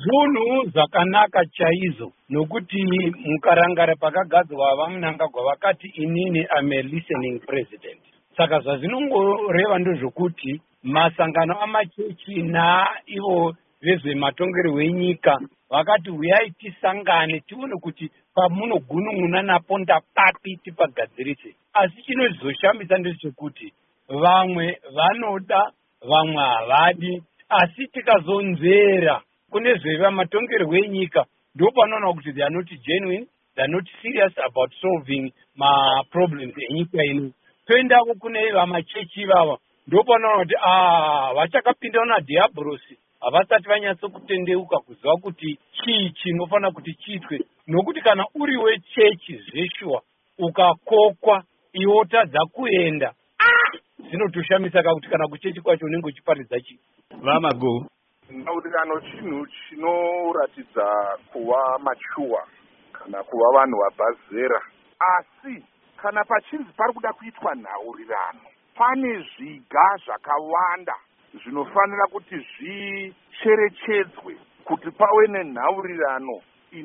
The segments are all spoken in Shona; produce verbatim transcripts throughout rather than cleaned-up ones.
zvinhu zvakanaka chaizvo nokuti mukarangara pakagadzwa vaMnangagwa vakati inini am a listening president. Saka zvazvinongoreva ndezvokuti masangano amachechi naivo vezvematongerwo enyika vakati huyai tisangane tione kuti pamunogunun'una napo ndapapi tipagadzirise. Asi chinozoshambisa ndechekuti vamwe vanoda vamwe havadi, asi tikazonzera kune zvevamatongerwo enyika ndo panoona kuti they are not genuine, they are not serious about solving ma problems enyika ino. Toendako kune vamachechi ivava ndo panoona kuti ah vachakapinda na diabrosi havasati vanyatso kutendeuka kuziva kuti chii chinofanira kuti chiitwe, nokuti kana uri wechechi zveshuwa ukakokwa iwe utadza kuenda zvinotoshamisa kakuti kana kuchechi kwacho unenge uchiparidza chii. VaMagu, nhaurirano chinhu chinoratidza kuva machuwa kana kuva vanhu vabva asi kana pachinzi pari kuda kuitwa nhaurirano pane zviga zvakawanda zvinofanira kuti zvicherechedzwe kuti pave nenhaurirano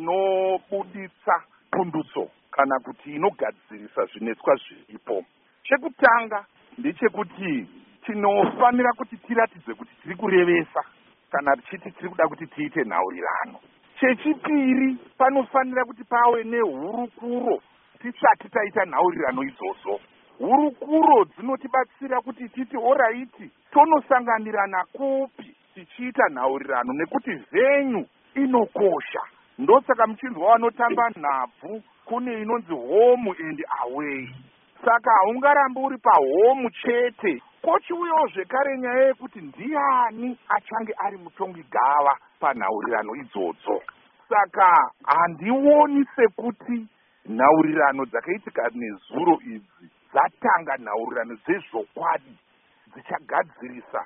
inobuditsa pundutso kana kuti inogadzirisa zvinetswa zviripo. Chekutanga ndechekuti tinofanira kuti tiratidze kuti tiri kurevesa kana tichiti tiri kuda kuti tiite nhaurirano. Chechipiri, panofanira kuti pave nehurukuro tisati taita nhaurirano idzodzo. Hurukuro dzinotibatsira kuti titi oraiti tonosanganirana kupi tichiita nhaurirano nekuti venyu inokosha. Ndosaka muchinzwa vanotamba nhabvu kune inonzi home and away. Saka haungarambi uri pahome chete, kochiuyawo zvekare nyaya yekuti ndiani achange ari mutongi gava panhaurirano idzodzo. Saka handioni sekuti nhaurirano dzakaitika nezuro idzi dzatanga nhaurirano dzezvokwadi dzichagadzirisa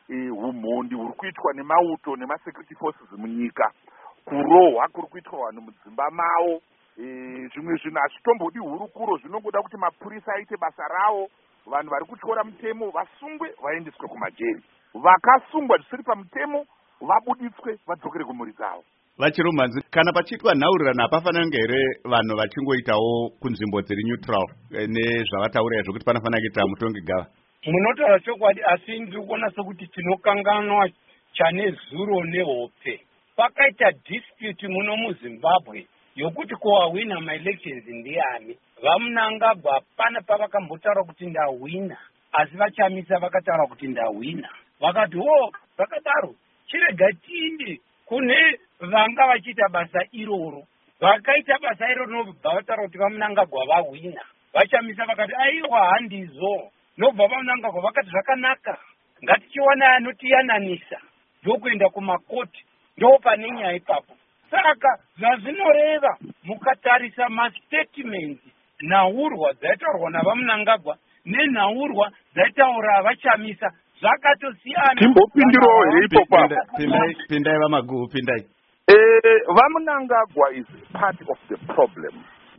umhondi huri kuitwa nemauto nemasecurity forces munyika, kurohwa kuri kuitwa vanhu mudzimba mavo. Zvimwe zvinhu hazvitombodi hurukuro, zvinongoda kuti mapurisa aite basa ravo, vanhu vari kutyora mutemo vasungwe vaendeswe kumajeri, vakasungwa zvisiri pamutemo vabuditswe vadzokere kumhuri dzavo. Vachirumanzi, kana pachiitwa nhaurirano hapafanira kunge here vanhu vachingoitawo kunzvimbo dziri neutral nezvavataura zvokuti panofanira kuita mutongi gava? Munotaura chokwadi, asi ndiri kuona sekuti tinokanganwa chane zuro nehope. Pakaita dispute muno muZimbabwe yokuti kowawina maelections ndiani. VaMnangagwa pana pavakambotaura kuti ndawina, asi vachamisa vakataura kuti ndawina. Vakati ho vakadaro chirega tiinde kune vanga vachiita basa iroro. Vakaita basa iroro nobva vataura kuti vaMnangagwa vawina. Vachamisa vakati aiwa handizo. Nobva vaMnangagwa vakati zvakanaka, ngatichiwana anotiyananisa ndokuenda kumakoti, ndo pane nyaya ipapo. Saka zvazvinoreva mukatarisa mastatement nhaurwa dzaitaurwa navaMnangagwa nenhaurwa dzaitaura vachamisa zvakatosiyana. Timbopindirawo here ipopa. Pindai VaMagu, pindai. Eh, vaMnangagwa is part of the problem.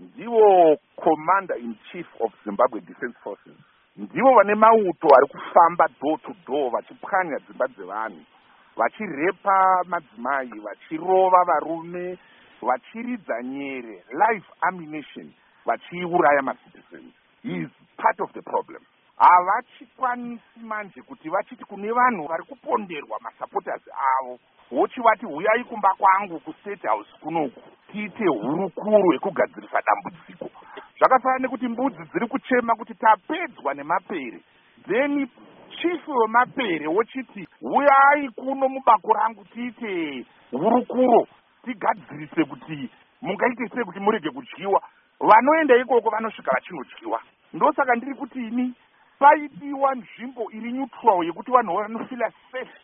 Ndivo commander in chief of Zimbabwe Defense Forces. Ndivo vane mauto ari kufamba door to door vachipwanya dzimba dzevanhu, vachirepa madzimai, vachirova varume, vachiridza nyere, live ammunition, vachiuraya macitizens. He is part of the problem. Havachikwanisi manje kuti vachiti kune vanhu vari kuponderwa masupporters avo vochivati huyai kumba kwangu kustate house kunoku tiite hurukuro yekugadzirisa dambudziko. Zvakafanana nekuti mbudzi dziri kuchema kuti tapedzwa nemapere, then chief wemapere wochiti huyai kuno mubako rangu tiite hurukuro tigadzirise kuti mungaite sei kuti murege kudyiwa. Vanoenda ikoko vanosvika vachinodyiwa. Ndosaka ndiri kuti ini paidiwa nzvimbo iri neutral yekuti vanhu vanofila safe